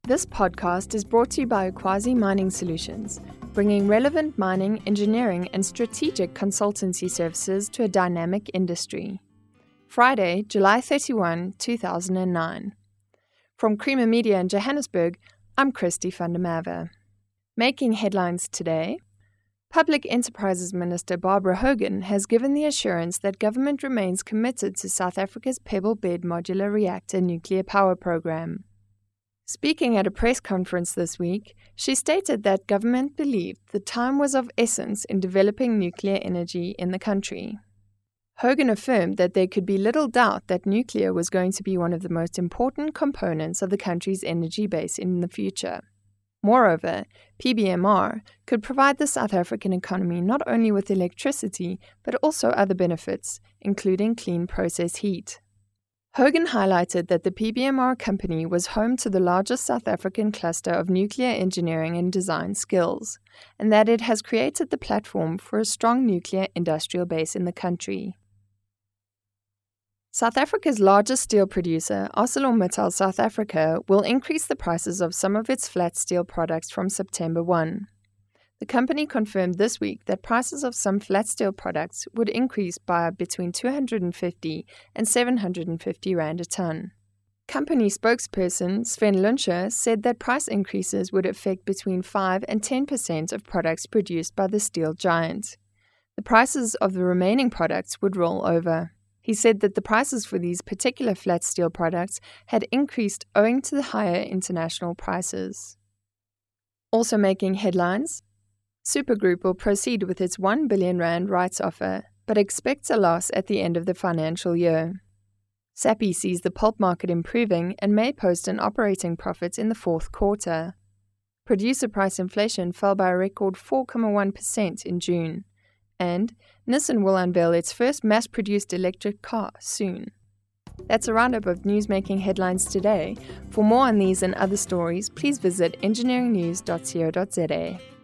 This podcast is brought to you by Ukwazi Mining Solutions, bringing relevant mining, engineering, and strategic consultancy services to a dynamic industry. Friday, July 31, 2009. From Creamer Media in Johannesburg, I'm Christy van der Merwe. Making headlines today, Public Enterprises Minister Barbara Hogan has given the assurance that government remains committed to South Africa's Pebble Bed Modular Reactor nuclear power program. Speaking at a press conference this week, she stated that government believed the time was of essence in developing nuclear energy in the country. Hogan affirmed that there could be little doubt that nuclear was going to be one of the most important components of the country's energy base in the future. Moreover, PBMR could provide the South African economy not only with electricity, but also other benefits, including clean process heat. Hogan highlighted that the PBMR company was home to the largest South African cluster of nuclear engineering and design skills, and that it has created the platform for a strong nuclear industrial base in the country. South Africa's largest steel producer, ArcelorMittal South Africa, will increase the prices of some of its flat steel products from September 1. The company confirmed this week that prices of some flat steel products would increase by between 250 and 750 rand a ton. Company spokesperson Sven Lunscher said that price increases would affect between 5 and 10% of products produced by the steel giant. The prices of the remaining products would roll over. He said that the prices for these particular flat steel products had increased owing to the higher international prices. Also making headlines, Supergroup will proceed with its 1 billion rand rights offer, but expects a loss at the end of the financial year. Sappi sees the pulp market improving and may post an operating profit in the fourth quarter. Producer price inflation fell by a record 4.1% in June. And Nissan will unveil its first mass-produced electric car soon. That's a roundup of news-making headlines today. For more on these and other stories, please visit engineeringnews.co.za.